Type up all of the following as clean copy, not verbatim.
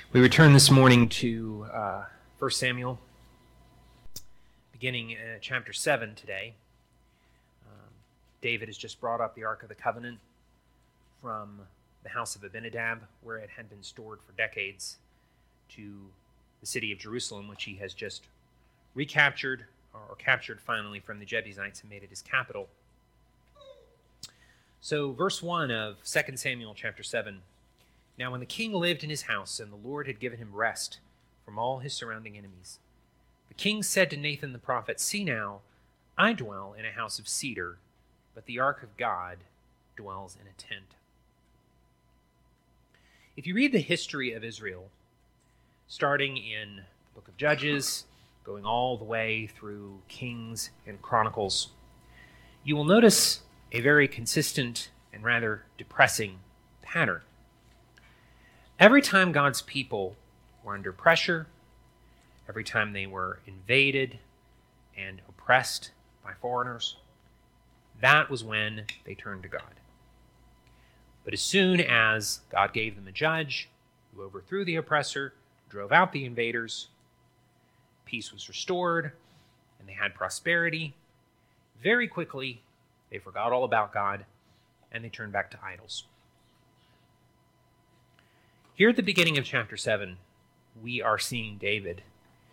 We return this morning to 1 Samuel, beginning chapter 7 today. David has just brought up the Ark of the Covenant from the house of Abinadab, where it had been stored for decades, to the city of Jerusalem, which he has just recaptured, or captured finally from the Jebusites and made it his capital. So verse 1 of 2 Samuel chapter 7. Now when the king lived in his house, and the Lord had given him rest from all his surrounding enemies, the king said to Nathan the prophet, "See now, I dwell in a house of cedar, but the ark of God dwells in a tent." If you read the history of Israel, starting in the book of Judges, going all the way through Kings and Chronicles, you will notice a very consistent and rather depressing pattern. Every time God's people were under pressure, every time they were invaded and oppressed by foreigners, that was when they turned to God. But as soon as God gave them a judge who overthrew the oppressor, drove out the invaders, peace was restored, and they had prosperity, very quickly they forgot all about God and they turned back to idols. Here at the beginning of chapter 7, we are seeing David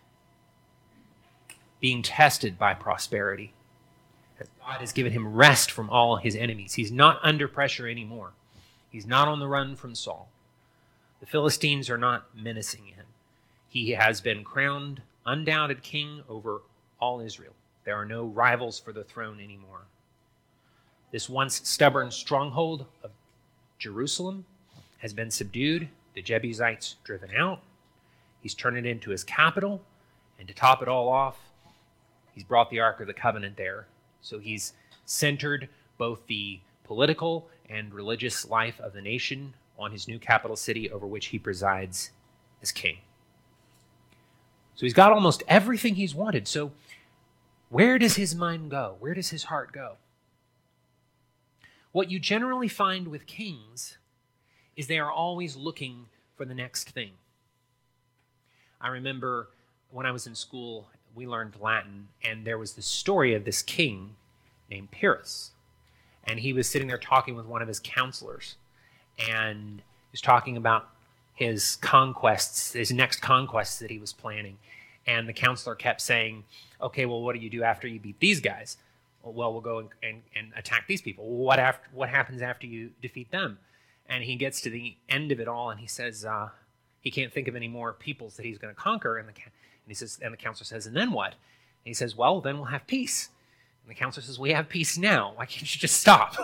being tested by prosperity. God has given him rest from all his enemies. He's not under pressure anymore. He's not on the run from Saul. The Philistines are not menacing him. He has been crowned undoubted king over all Israel. There are no rivals for the throne anymore. This once stubborn stronghold of Jerusalem has been subdued. The Jebusites driven out. He's turned it into his capital. And to top it all off, he's brought the Ark of the Covenant there. So he's centered both the political and religious life of the nation on his new capital city over which he presides as king. So he's got almost everything he's wanted. So where does his mind go? Where does his heart go? What you generally find with kings is they are always looking for the next thing. I remember when I was in school, we learned Latin, and there was the story of this king named Pyrrhus. And he was sitting there talking with one of his counselors, and he was talking about his conquests, his next conquests that he was planning. And the counselor kept saying, "Okay, well, what do you do after you beat these guys?" "Well, we'll go and attack these people." "Well, what happens after you defeat them?" And he gets to the end of it all, and he says he can't think of any more peoples that he's going to conquer. And the counselor says, "And then what?" And he says, "Well, then we'll have peace." And the counselor says, "We have peace now. Why can't you just stop?"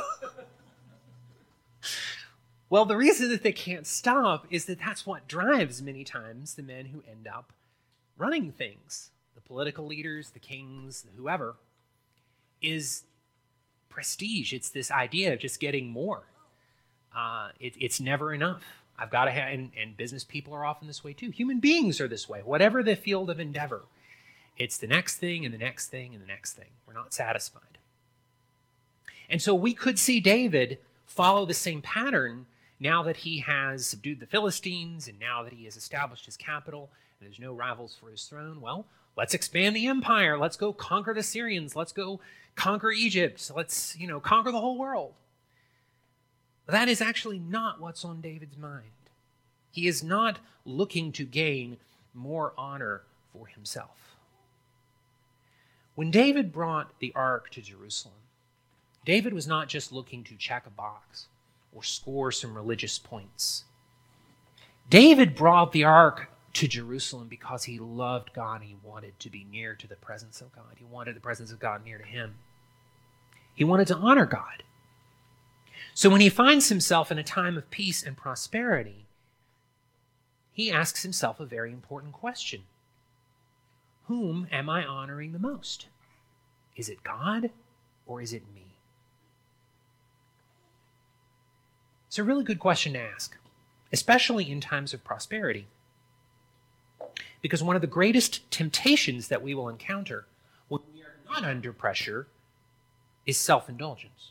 Well, the reason that they can't stop is that that's what drives many times the men who end up running things. The political leaders, the kings, whoever, is prestige. It's this idea of just getting more. It's never enough. I've got to have, and business people are often this way too. Human beings are this way. Whatever the field of endeavor, it's the next thing and the next thing and the next thing. We're not satisfied. And so we could see David follow the same pattern now that he has subdued the Philistines and now that he has established his capital and there's no rivals for his throne. Well, let's expand the empire. Let's go conquer the Syrians. Let's go conquer Egypt. Let's, conquer the whole world. That is actually not what's on David's mind. He is not looking to gain more honor for himself. When David brought the ark to Jerusalem, David was not just looking to check a box or score some religious points. David brought the ark to Jerusalem because he loved God and he wanted to be near to the presence of God. He wanted the presence of God near to him. He wanted to honor God. So when he finds himself in a time of peace and prosperity, he asks himself a very important question. Whom am I honoring the most? Is it God or is it me? It's a really good question to ask, especially in times of prosperity. Because one of the greatest temptations that we will encounter when we are not under pressure is self-indulgence.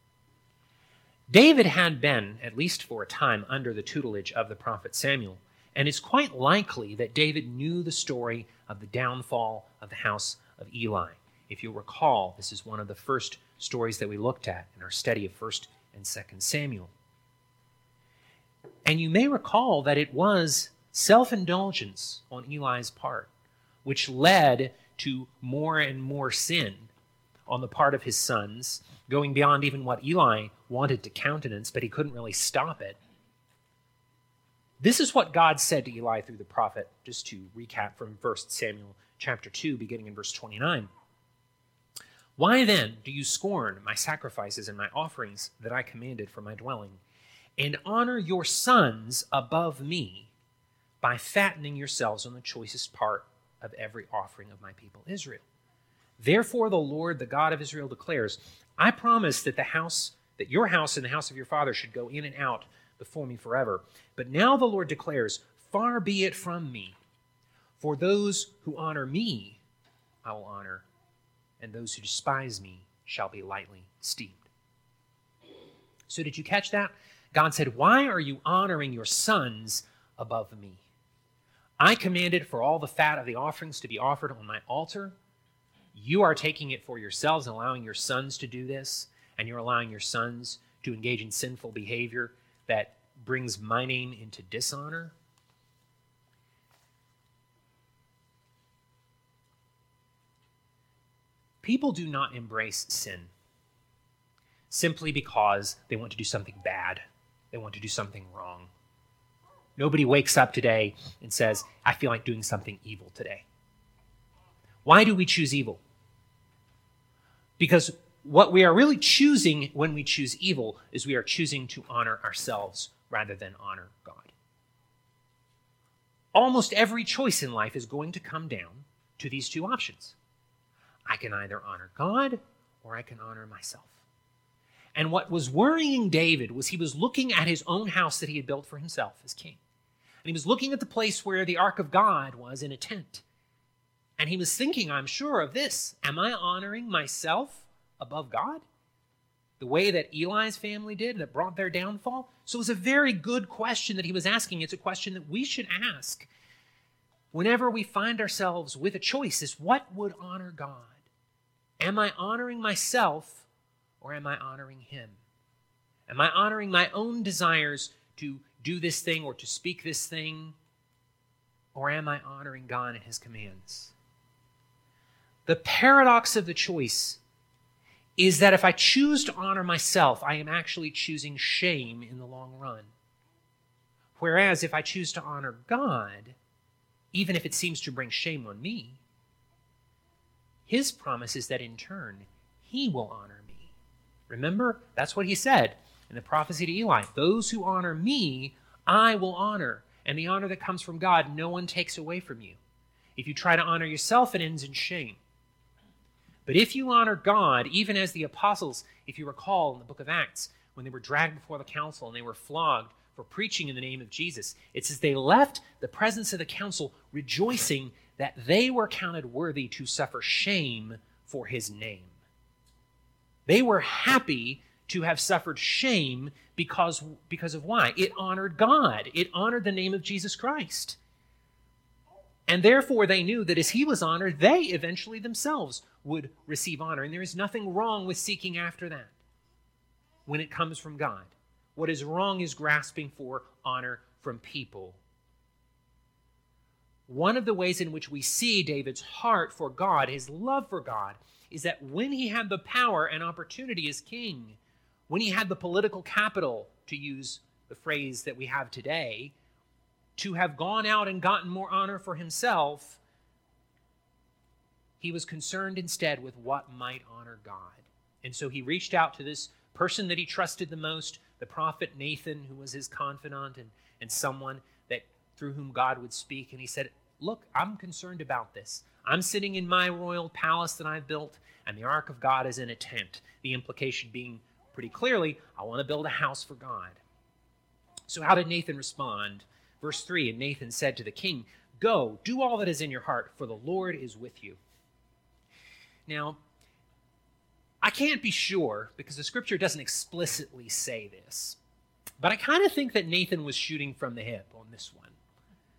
David had been, at least for a time, under the tutelage of the prophet Samuel, And it's quite likely that David knew the story of the downfall of the house of Eli. If you'll recall, this is one of the first stories that we looked at in our study of 1st and 2nd Samuel. And you may recall that it was self-indulgence on Eli's part, which led to more and more sin on the part of his sons, going beyond even what Eli wanted to countenance, but he couldn't really stop it. This is what God said to Eli through the prophet, just to recap from 1 Samuel chapter 2, beginning in verse 29. Why then do you scorn my sacrifices and my offerings that I commanded for my dwelling, and honor your sons above me by fattening yourselves on the choicest part of every offering of my people Israel? Therefore the Lord, the God of Israel, declares, I promise that your house and the house of your father should go in and out before me forever. But now the Lord declares, far be it from me. For those who honor me, I will honor, and those who despise me shall be lightly esteemed. So did you catch that? God said, why are you honoring your sons above me? I commanded for all the fat of the offerings to be offered on my altar. You are taking it for yourselves and allowing your sons to do this, and you're allowing your sons to engage in sinful behavior that brings my name into dishonor. People do not embrace sin simply because they want to do something bad. They want to do something wrong. Nobody wakes up today and says, I feel like doing something evil today. Why do we choose evil? Because what we are really choosing when we choose evil is we are choosing to honor ourselves rather than honor God. Almost every choice in life is going to come down to these two options. I can either honor God or I can honor myself. And what was worrying David was he was looking at his own house that he had built for himself as king. And he was looking at the place where the ark of God was in a tent. And he was thinking, I'm sure of this. Am I honoring myself above God? The way that Eli's family did that brought their downfall? So it was a very good question that he was asking. It's a question that we should ask whenever we find ourselves with a choice, is what would honor God? Am I honoring myself or am I honoring him? Am I honoring my own desires to do this thing or to speak this thing? Or am I honoring God and his commands? The paradox of the choice is that if I choose to honor myself, I am actually choosing shame in the long run. Whereas if I choose to honor God, even if it seems to bring shame on me, his promise is that in turn, he will honor me. Remember, that's what he said in the prophecy to Eli. Those who honor me, I will honor. And the honor that comes from God, no one takes away from you. If you try to honor yourself, it ends in shame. But if you honor God, even as the apostles, if you recall in the book of Acts, when they were dragged before the council and they were flogged for preaching in the name of Jesus, it says they left the presence of the council rejoicing that they were counted worthy to suffer shame for his name. They were happy to have suffered shame because of why? It honored God. It honored the name of Jesus Christ. And therefore they knew that as he was honored, they eventually themselves would receive honor. And there is nothing wrong with seeking after that when it comes from God. What is wrong is grasping for honor from people. One of the ways in which we see David's heart for God, his love for God, is that when he had the power and opportunity as king, when he had the political capital, to use the phrase that we have today, to have gone out and gotten more honor for himself, he was concerned instead with what might honor God. And so he reached out to this person that he trusted the most, the prophet Nathan, who was his confidant and someone that through whom God would speak. And he said, look, I'm concerned about this. I'm sitting in my royal palace that I've built, and the ark of God is in a tent. The implication being pretty clearly, I want to build a house for God. So how did Nathan respond? Verse 3, and Nathan said to the king, go, do all that is in your heart, for the Lord is with you. Now, I can't be sure, because the scripture doesn't explicitly say this, but I kind of think that Nathan was shooting from the hip on this one.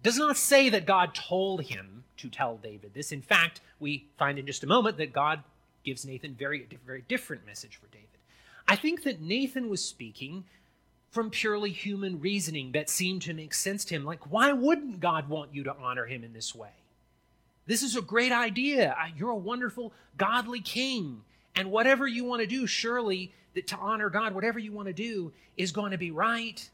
does not say that God told him to tell David this. In fact, we find in just a moment that God gives Nathan a very different message for David. I think that Nathan was speaking from purely human reasoning that seemed to make sense to him. Like, why wouldn't God want you to honor him in this way? This is a great idea. You're a wonderful, godly king. And whatever you want to do, surely that to honor God, whatever you want to do is going to be right.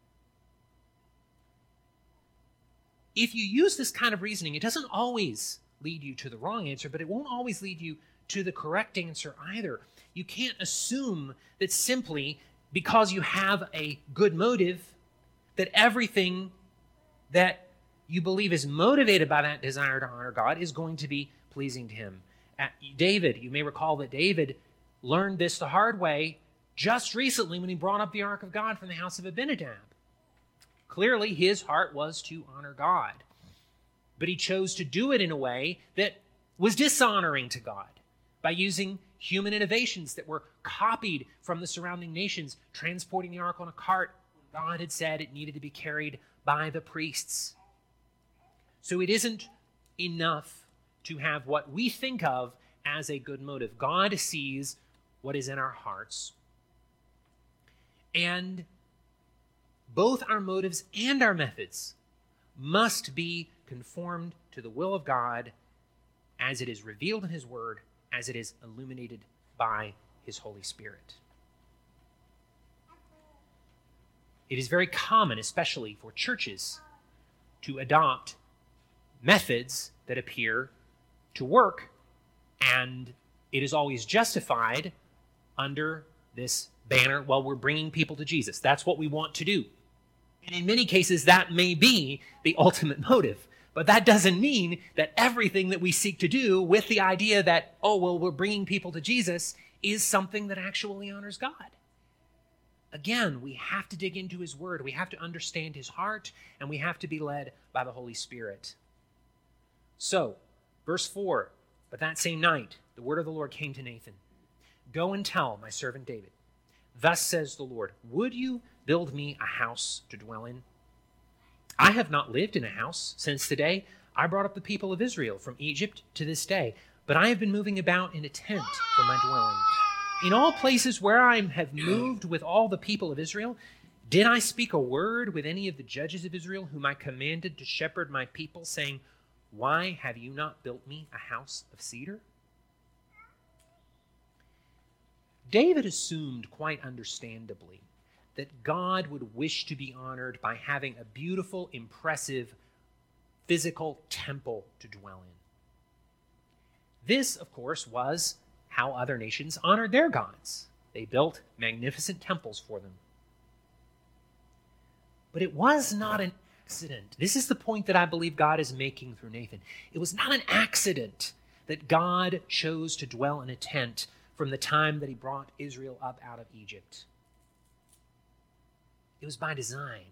If you use this kind of reasoning, it doesn't always lead you to the wrong answer, but it won't always lead you to the correct answer either. You can't assume that simply because you have a good motive, that everything that you believe is motivated by that desire to honor God is going to be pleasing to him. David, you may recall that David learned this the hard way just recently when he brought up the ark of God from the house of Abinadab. Clearly, his heart was to honor God, but he chose to do it in a way that was dishonoring to God by using human innovations that were copied from the surrounding nations, transporting the ark on a cart. God had said it needed to be carried by the priests. So it isn't enough to have what we think of as a good motive. God sees what is in our hearts. And both our motives and our methods must be conformed to the will of God as it is revealed in his word, as it is illuminated by his Holy Spirit. It is very common, especially for churches, to adopt methods that appear to work, and it is always justified under this banner, well, we're bringing people to Jesus. That's what we want to do. And in many cases, that may be the ultimate motive. But that doesn't mean that everything that we seek to do with the idea that, oh, well, we're bringing people to Jesus is something that actually honors God. Again, we have to dig into his word. We have to understand his heart, and we have to be led by the Holy Spirit. So, verse 4, but that same night, the word of the Lord came to Nathan. Go and tell my servant David, thus says the Lord, would you build me a house to dwell in? I have not lived in a house since the day I brought up the people of Israel from Egypt to this day, but I have been moving about in a tent for my dwelling. In all places where I have moved with all the people of Israel, did I speak a word with any of the judges of Israel whom I commanded to shepherd my people, saying, why have you not built me a house of cedar? David assumed quite understandably that God would wish to be honored by having a beautiful, impressive, physical temple to dwell in. This, of course, was how other nations honored their gods. They built magnificent temples for them. But it was not an accident. This is the point that I believe God is making through Nathan. It was not an accident that God chose to dwell in a tent from the time that he brought Israel up out of Egypt. It was by design.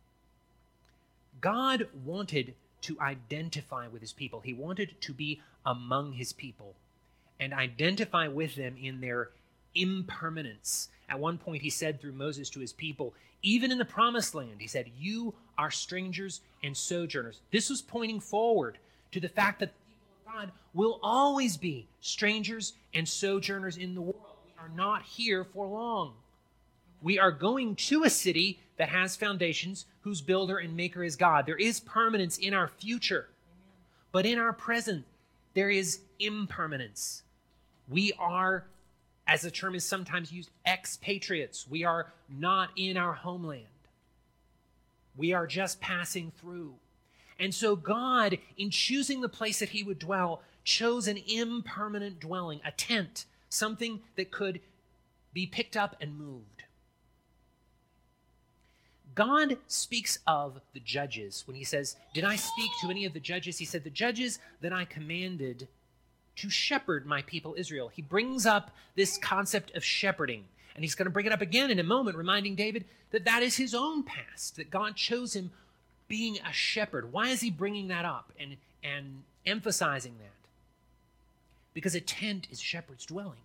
God wanted to identify with his people. He wanted to be among his people and identify with them in their impermanence. At one point, he said through Moses to his people, even in the promised land, he said, you are strangers and sojourners. This was pointing forward to the fact that the people of God will always be strangers and sojourners in the world. We are not here for long. We are going to a city that has foundations, whose builder and maker is God. There is permanence in our future, but in our present, there is impermanence. We are, as the term is sometimes used, expatriates. We are not in our homeland. We are just passing through. And so God, in choosing the place that he would dwell, chose an impermanent dwelling, a tent, something that could be picked up and moved. God speaks of the judges when he says, did I speak to any of the judges? He said, the judges that I commanded to shepherd my people Israel. He brings up this concept of shepherding, and he's going to bring it up again in a moment, reminding David that that is his own past, that God chose him being a shepherd. Why is he bringing that up and emphasizing that? Because a tent is a shepherd's dwelling.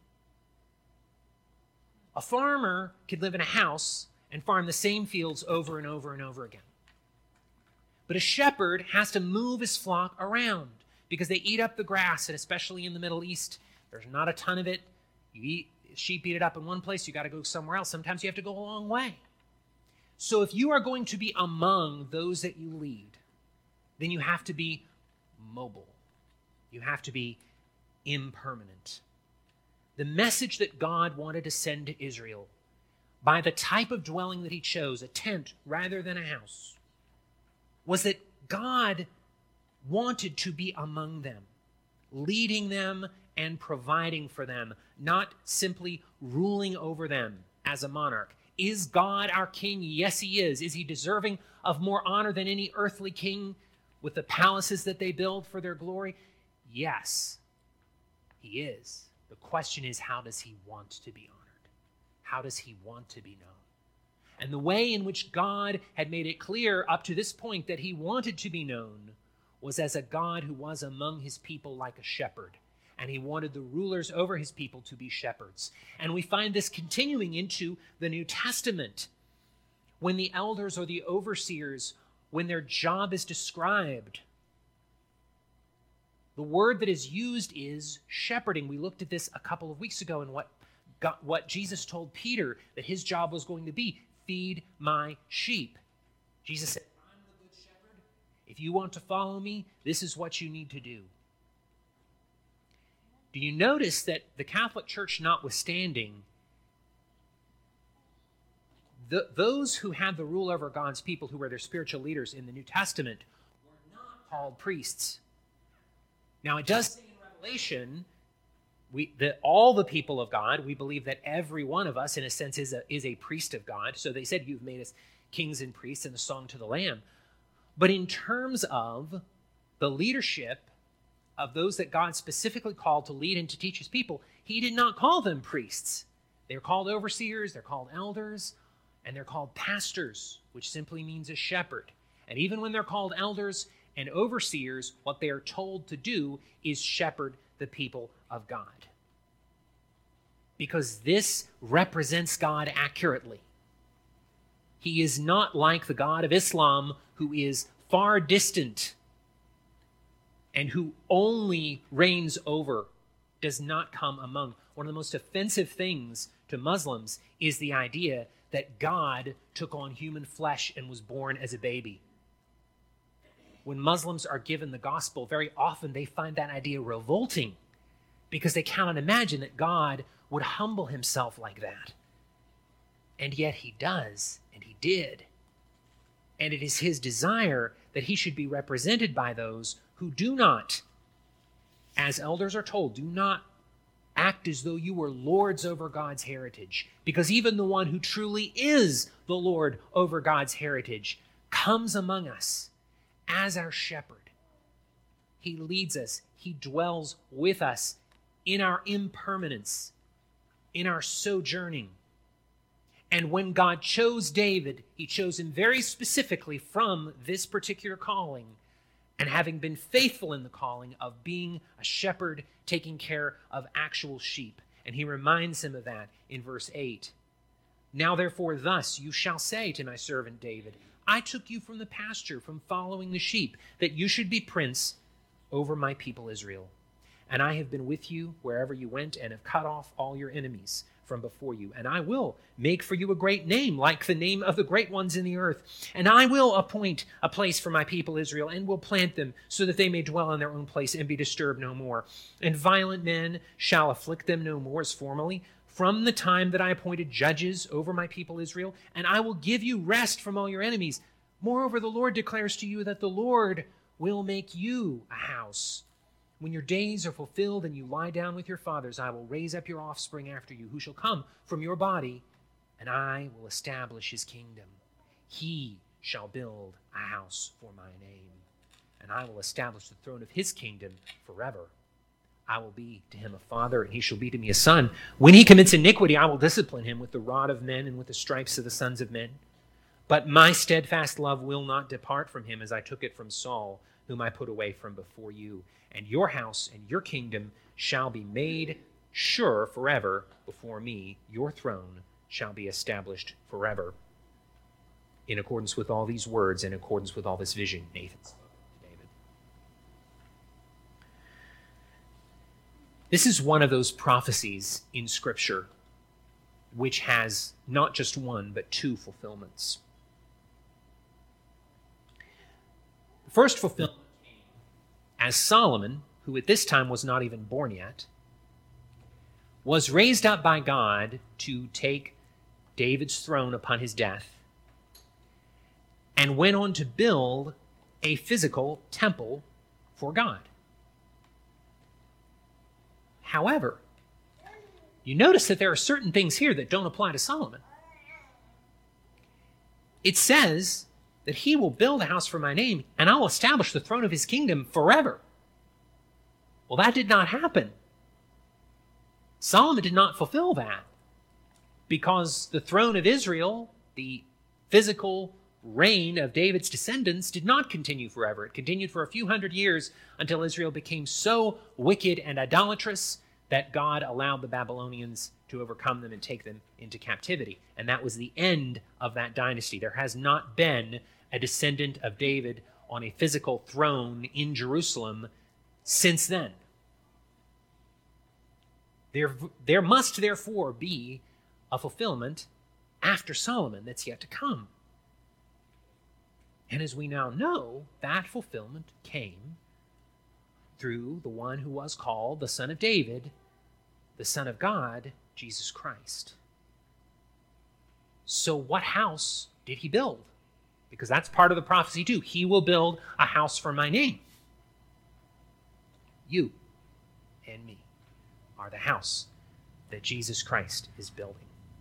A farmer could live in a house and farm the same fields over and over and over again. But a shepherd has to move his flock around because they eat up the grass, and especially in the Middle East, there's not a ton of it. Sheep eat it up in one place, you got to go somewhere else. Sometimes you have to go a long way. So if you are going to be among those that you lead, then you have to be mobile. You have to be impermanent. The message that God wanted to send to Israel by the type of dwelling that he chose, a tent rather than a house, was that God wanted to be among them, leading them and providing for them, not simply ruling over them as a monarch. Is God our king? Yes, he is. Is he deserving of more honor than any earthly king with the palaces that they build for their glory? Yes, he is. The question is, how does he want to be honored? How does he want to be known? And the way in which God had made it clear up to this point that he wanted to be known was as a God who was among his people like a shepherd. And he wanted the rulers over his people to be shepherds. And we find this continuing into the New Testament. When the elders or the overseers, when their job is described, the word that is used is shepherding. We looked at this a couple of weeks ago in what Jesus told Peter that his job was going to be: feed my sheep. Jesus said, I'm the good shepherd. If you want to follow me, this is what you need to do. Do you notice that the Catholic Church notwithstanding, those who had the rule over God's people, who were their spiritual leaders in the New Testament, were not called priests? Now, it does say in Revelation, all the people of God, we believe that every one of us, in a sense, is a priest of God. So they said, you've made us kings and priests in the song to the Lamb. But in terms of the leadership of those that God specifically called to lead and to teach his people, he did not call them priests. They're called overseers, they're called elders, and they're called pastors, which simply means a shepherd. And even when they're called elders and overseers, what they are told to do is shepherd the people of God. Because this represents God accurately. He is not like the God of Islam, who is far distant and who only reigns over, does not come among. One of the most offensive things to Muslims is the idea that God took on human flesh and was born as a baby. When Muslims are given the gospel, very often they find that idea revolting because they cannot imagine that God would humble himself like that. And yet he does, and he did. And it is his desire that he should be represented by those who do not, as elders are told, do not act as though you were lords over God's heritage. Because even the one who truly is the Lord over God's heritage comes among us as our shepherd. He leads us. He dwells with us in our impermanence, in our sojourning. And when God chose David, he chose him very specifically from this particular calling, and having been faithful in the calling of being a shepherd, taking care of actual sheep. And he reminds him of that in verse 8. Now therefore thus you shall say to my servant David, I took you from the pasture, from following the sheep, that you should be prince over my people Israel. And I have been with you wherever you went, and have cut off all your enemies from before you. And I will make for you a great name, like the name of the great ones in the earth. And I will appoint a place for my people Israel, and will plant them, so that they may dwell in their own place and be disturbed no more. And violent men shall afflict them no more as formerly, from the time that I appointed judges over my people Israel. And I will give you rest from all your enemies. Moreover, the Lord declares to you that the Lord will make you a house. When your days are fulfilled and you lie down with your fathers, I will raise up your offspring after you, who shall come from your body, and I will establish his kingdom. He shall build a house for my name, and I will establish the throne of his kingdom forever. I will be to him a father, and he shall be to me a son. When he commits iniquity, I will discipline him with the rod of men and with the stripes of the sons of men. But my steadfast love will not depart from him, as I took it from Saul, whom I put away from before you. And your house and your kingdom shall be made sure forever before me. Your throne shall be established forever. in accordance with all these words, in accordance with all this vision Nathan spoke to David. This is one of those prophecies in Scripture which has not just one, but two fulfillments. The first fulfillment came as Solomon, who at this time was not even born yet, was raised up by God to take David's throne upon his death, and went on to build a physical temple for God. However, you notice that there are certain things here that don't apply to Solomon. It says that he will build a house for my name, and I'll establish the throne of his kingdom forever. Well, that did not happen. Solomon did not fulfill that, because the throne of Israel, the physical reign of David's descendants, did not continue forever. It continued for a few hundred years until Israel became so wicked and idolatrous that God allowed the Babylonians to overcome them and take them into captivity. And that was the end of that dynasty. There has not been a descendant of David on a physical throne in Jerusalem since then. There must therefore be a fulfillment after Solomon that's yet to come. And as we now know, that fulfillment came through the one who was called the Son of David, the Son of God, Jesus Christ. So what house did he build? Because that's part of the prophecy too. He will build a house for my name. You and me are the house that Jesus Christ is building.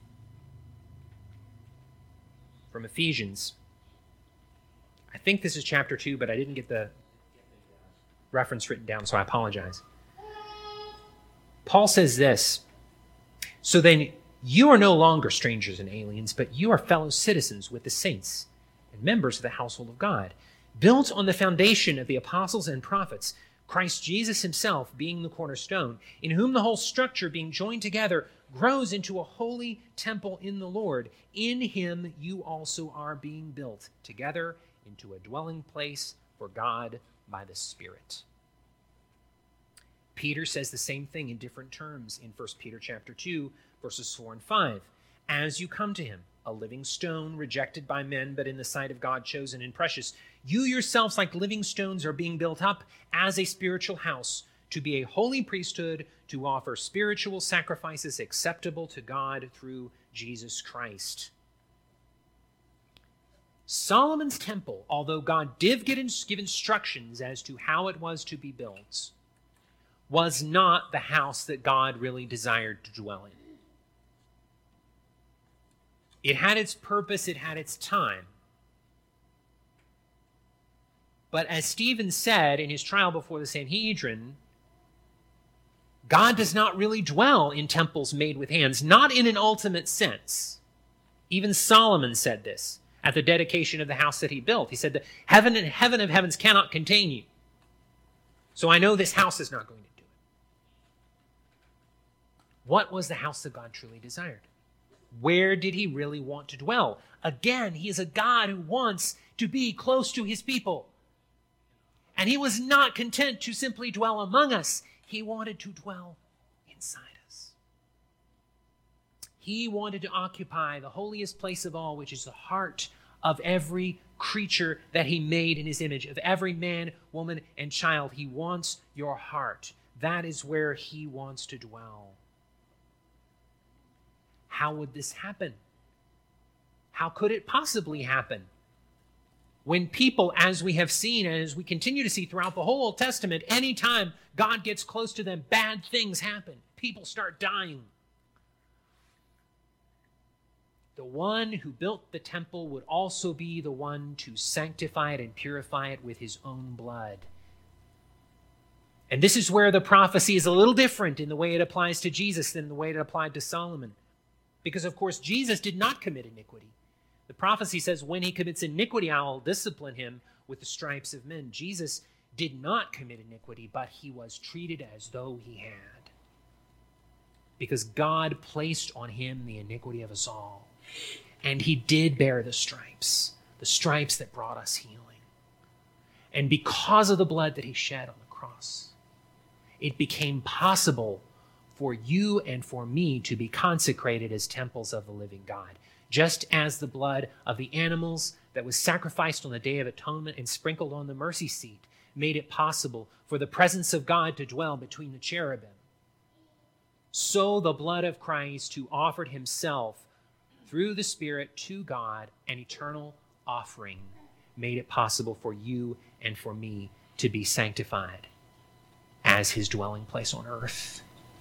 From Ephesians, I think this is chapter 2, but I didn't get the reference written down, so I apologize. Paul says this, "So then you are no longer strangers and aliens, but you are fellow citizens with the saints and members of the household of God, built on the foundation of the apostles and prophets, Christ Jesus himself being the cornerstone, in whom the whole structure being joined together grows into a holy temple in the Lord. In him you also are being built together into a dwelling place for God by the Spirit." Peter says the same thing in different terms in 1 Peter chapter 2, verses 4 and 5. "As you come to him, a living stone rejected by men, but in the sight of God chosen and precious, you yourselves like living stones are being built up as a spiritual house, to be a holy priesthood, to offer spiritual sacrifices acceptable to God through Jesus Christ." Solomon's temple, although God did give instructions as to how it was to be built, was not the house that God really desired to dwell in. It had its purpose, it had its time. But as Stephen said in his trial before the Sanhedrin, God does not really dwell in temples made with hands, not in an ultimate sense. Even Solomon said this at the dedication of the house that he built. He said, "The heaven and heaven of heavens cannot contain you. So I know this house is not going to do it." What was the house that God truly desired? Where did he really want to dwell? Again, he is a God who wants to be close to his people. And he was not content to simply dwell among us. He wanted to dwell inside us. He wanted to occupy the holiest place of all, which is the heart of every creature that he made in his image, of every man, woman, and child. He wants your heart. That is where he wants to dwell. How would this happen? How could it possibly happen? When people, as we have seen, and as we continue to see throughout the whole Old Testament, anytime God gets close to them, bad things happen. People start dying. The one who built the temple would also be the one to sanctify it and purify it with his own blood. And this is where the prophecy is a little different in the way it applies to Jesus than the way it applied to Solomon. Because, of course, Jesus did not commit iniquity. The prophecy says, when he commits iniquity, I will discipline him with the stripes of men. Jesus did not commit iniquity, but he was treated as though he had. Because God placed on him the iniquity of us all. And he did bear the stripes that brought us healing. And because of the blood that he shed on the cross, it became possible for you and for me to be consecrated as temples of the living God. Just as the blood of the animals that was sacrificed on the Day of Atonement and sprinkled on the mercy seat made it possible for the presence of God to dwell between the cherubim, so the blood of Christ, who offered himself through the Spirit to God, an eternal offering, made it possible for you and for me to be sanctified as his dwelling place on earth.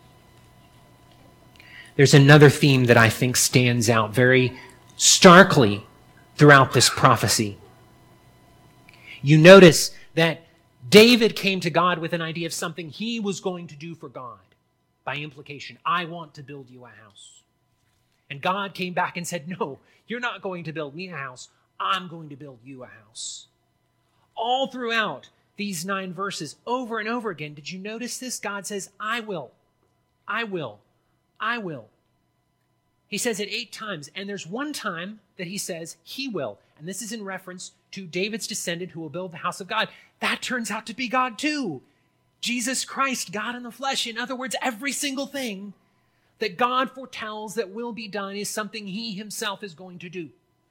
There's another theme that I think stands out very starkly throughout this prophecy. You notice that David came to God with an idea of something he was going to do for God. By implication, I want to build you a house. And God came back and said, no, you're not going to build me a house. I'm going to build you a house. All throughout these 9 verses, over and over again, did you notice this? God says, I will, I will, I will. He says it 8 times, and there's one time that he says he will. And this is in reference to David's descendant who will build the house of God. That turns out to be God too. Jesus Christ, God in the flesh. In other words, every single thing that God foretells that will be done is something he himself is going to do.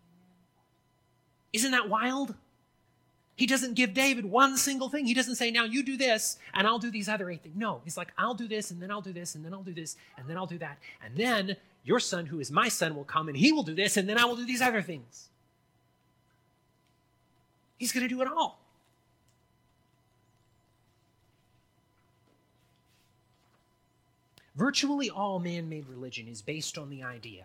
Isn't that wild? He doesn't give David one single thing. He doesn't say, now you do this, and I'll do these other 8 things. No, he's like, I'll do this, and then I'll do this, and then I'll do this, and then I'll do that. And then your son, who is my son, will come, and he will do this, and then I will do these other things. He's going to do it all. Virtually all man-made religion is based on the idea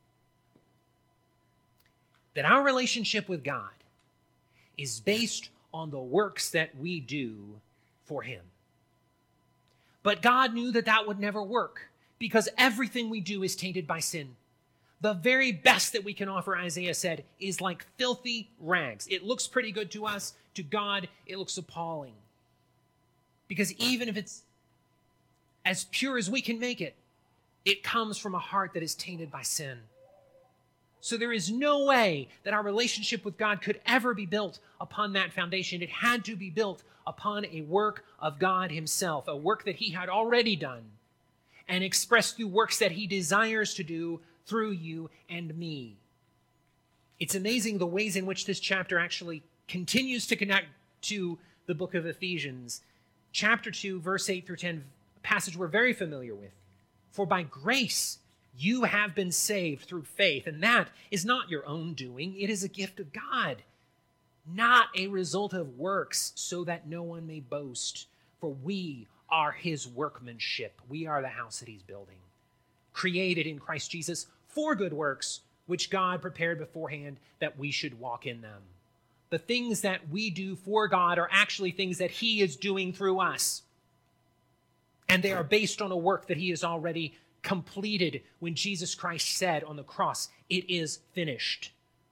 that our relationship with God is based on the works that we do for him. But God knew that that would never work because everything we do is tainted by sin. The very best that we can offer, Isaiah said, is like filthy rags. It looks pretty good to us. To God, it looks appalling. Because even if it's as pure as we can make it, it comes from a heart that is tainted by sin. So there is no way that our relationship with God could ever be built upon that foundation. It had to be built upon a work of God himself, a work that he had already done and expressed through works that he desires to do through you and me. It's amazing the ways in which this chapter actually continues to connect to the book of Ephesians. Chapter 2, verse 8 through 10, a passage we're very familiar with. For by grace you have been saved through faith, and that is not your own doing. It is a gift of God, not a result of works, so that no one may boast. For we are his workmanship. We are the house that he's building, created in Christ Jesus for good works, which God prepared beforehand that we should walk in them. The things that we do for God are actually things that he is doing through us. And they are based on a work that he has already completed when Jesus Christ said on the cross, "It is finished."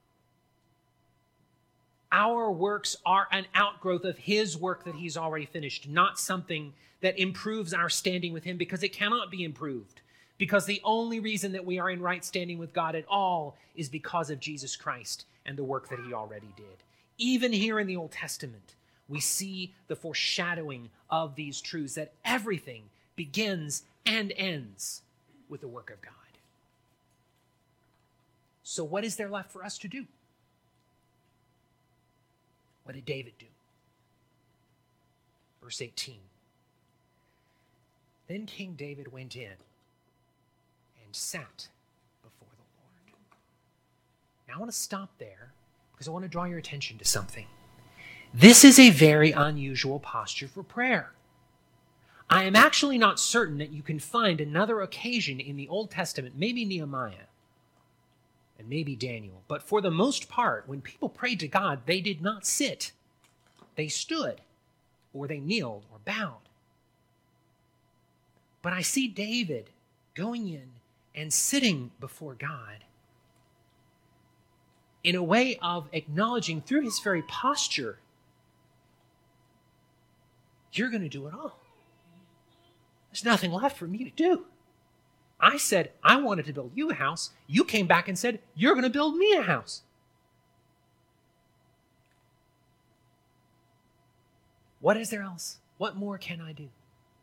Our works are an outgrowth of his work that he's already finished, not something that improves our standing with him, because it cannot be improved. Because the only reason that we are in right standing with God at all is because of Jesus Christ and the work that he already did. Even here in the Old Testament, we see the foreshadowing of these truths, that everything begins and ends with the work of God. So what is there left for us to do? What did David do? Verse 18. Then King David went in and sat before the Lord. Now I want to stop there because I want to draw your attention to something. This is a very unusual posture for prayer. I am actually not certain that you can find another occasion in the Old Testament, maybe Nehemiah and maybe Daniel, but for the most part, when people prayed to God, they did not sit. They stood, or they kneeled, or bowed. But I see David going in and sitting before God in a way of acknowledging through his very posture, you're going to do it all. There's nothing left for me to do. I said I wanted to build you a house. You came back and said, you're going to build me a house. What is there else? What more can I do?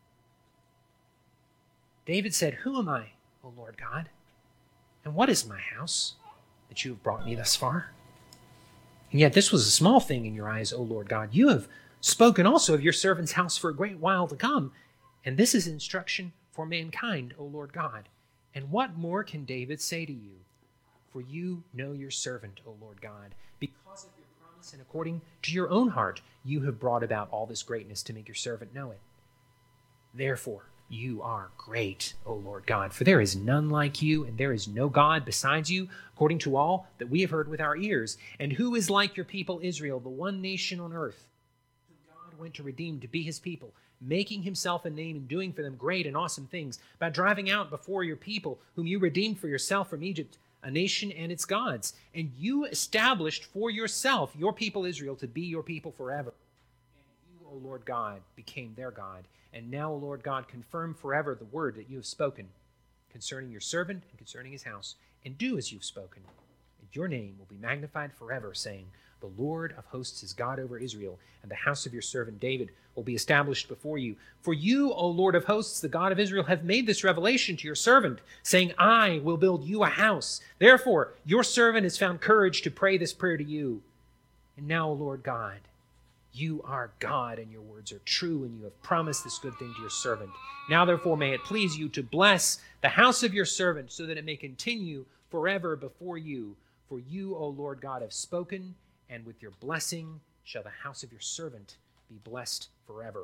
David said, who am I, O Lord God? And what is my house that you have brought me thus far? And yet this was a small thing in your eyes, O Lord God. You have spoken also of your servant's house for a great while to come. And this is instruction for mankind, O Lord God. And what more can David say to you? For you know your servant, O Lord God. Because of your promise and according to your own heart, you have brought about all this greatness to make your servant know it. Therefore, you are great, O Lord God, for there is none like you, and there is no God besides you, according to all that we have heard with our ears. And who is like your people Israel, the one nation on earth, whom God went to redeem to be his people, making himself a name and doing for them great and awesome things, by driving out before your people, whom you redeemed for yourself from Egypt, a nation and its gods. And you established for yourself your people Israel to be your people forever. And you, O Lord God, became their God. And now, O Lord God, confirm forever the word that you have spoken concerning your servant and concerning his house, and do as you have spoken. And your name will be magnified forever, saying, the Lord of hosts is God over Israel, and the house of your servant David will be established before you. For you, O Lord of hosts, the God of Israel, have made this revelation to your servant, saying, I will build you a house. Therefore, your servant has found courage to pray this prayer to you. And now, O Lord God, you are God, and your words are true, and you have promised this good thing to your servant. Now, therefore, may it please you to bless the house of your servant, so that it may continue forever before you. For you, O Lord God, have spoken, and with your blessing shall the house of your servant be blessed forever.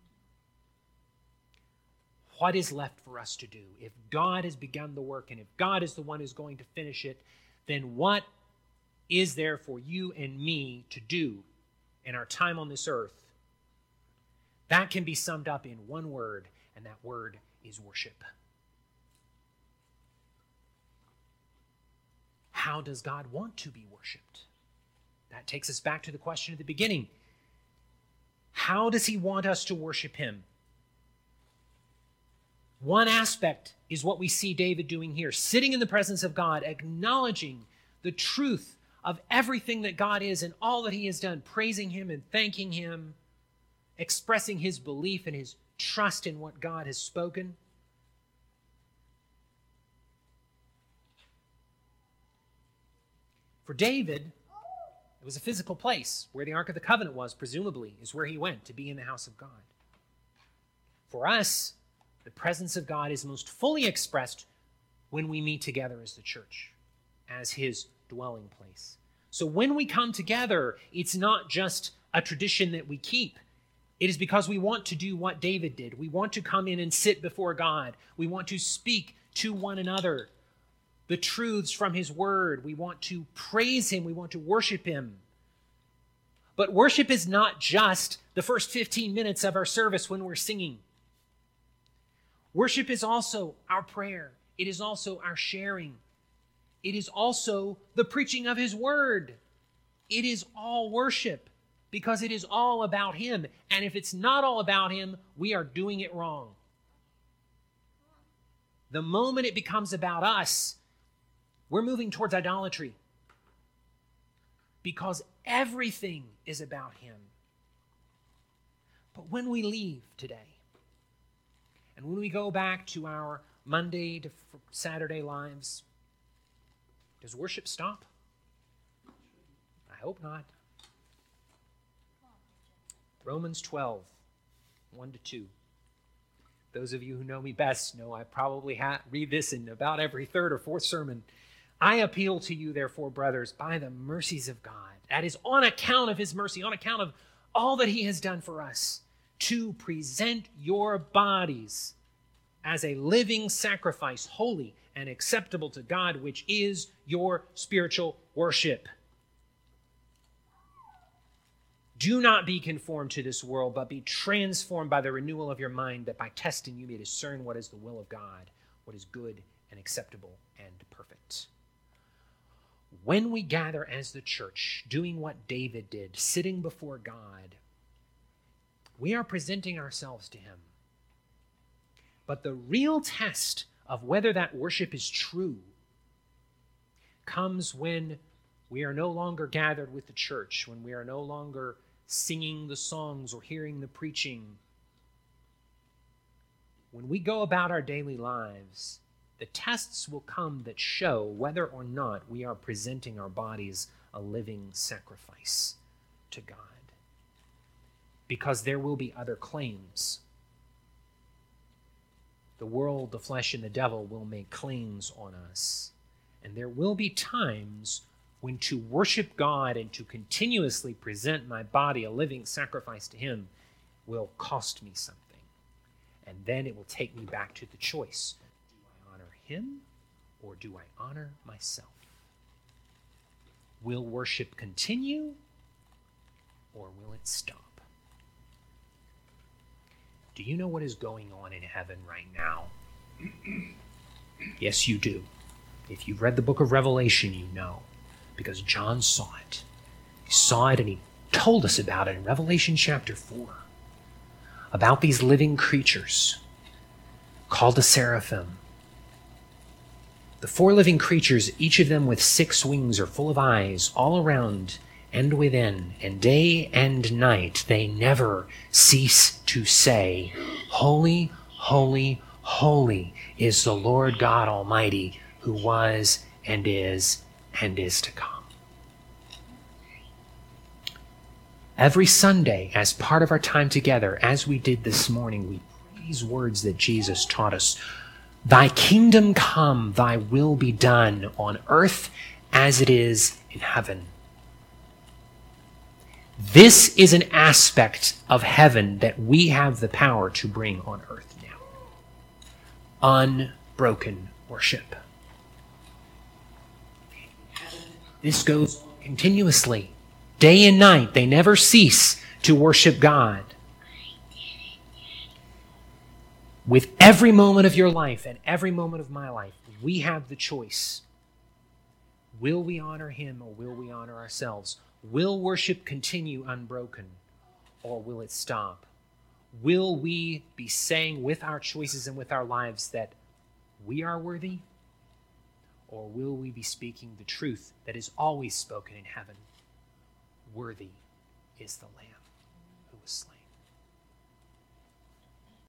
What is left for us to do? If God has begun the work, and if God is the one who's going to finish it, then what is there for you and me to do in our time on this earth? That can be summed up in one word, and that word is worship. How does God want to be worshiped? That takes us back to the question at the beginning. How does he want us to worship him? One aspect is what we see David doing here, sitting in the presence of God, acknowledging the truth of everything that God is and all that he has done, praising him and thanking him, expressing his belief and his trust in what God has spoken. For David, it was a physical place where the Ark of the Covenant was, presumably, is where he went to be in the house of God. For us, the presence of God is most fully expressed when we meet together as the church, as his dwelling place. So when we come together, it's not just a tradition that we keep. It is because we want to do what David did. We want to come in and sit before God. We want to speak to one another the truths from his word. We want to praise him. We want to worship him. But worship is not just the first 15 minutes of our service when we're singing. Worship is also our prayer. It is also our sharing. It is also the preaching of his word. It is all worship because it is all about him. And if it's not all about him, we are doing it wrong. The moment it becomes about us, we're moving towards idolatry because everything is about him. But when we leave today, and when we go back to our Monday to Saturday lives, does worship stop? I hope not. Romans 12, 1-2. Those of you who know me best know I probably read this in about every third or fourth sermon. I appeal to you, therefore, brothers, by the mercies of God, that is on account of his mercy, on account of all that he has done for us, to present your bodies as a living sacrifice, holy and acceptable to God, which is your spiritual worship. Do not be conformed to this world, but be transformed by the renewal of your mind, that by testing you may discern what is the will of God, what is good and acceptable and perfect. When we gather as the church, doing what David did, sitting before God, we are presenting ourselves to him. But the real test of whether that worship is true comes when we are no longer gathered with the church, when we are no longer singing the songs or hearing the preaching. When we go about our daily lives, the tests will come that show whether or not we are presenting our bodies a living sacrifice to God. Because there will be other claims. The world, the flesh, and the devil will make claims on us. And there will be times when to worship God and to continuously present my body a living sacrifice to Him will cost me something. And then it will take me back to the choice. Do I honor Him or do I honor myself? Will worship continue or will it stop? Do you know what is going on in heaven right now? Yes, you do. If you've read the book of Revelation, you know, because John saw it. He saw it and he told us about it in Revelation chapter 4, about these living creatures called the seraphim. The 4 living creatures, each of them with 6 wings, are full of eyes all around and within, and day and night they never cease to say, Holy, holy, holy is the Lord God Almighty, who was and is to come. Every Sunday, as part of our time together, as we did this morning, we pray these words that Jesus taught us. Thy kingdom come, thy will be done on earth as it is in heaven. This is an aspect of heaven that we have the power to bring on earth now. Unbroken worship. This goes on continuously. Day and night, they never cease to worship God. With every moment of your life and every moment of my life, we have the choice. Will we honor Him or will we honor ourselves? Will worship continue unbroken or will it stop? Will we be saying with our choices and with our lives that we are worthy? Or will we be speaking the truth that is always spoken in heaven? Worthy is the Lamb who was slain.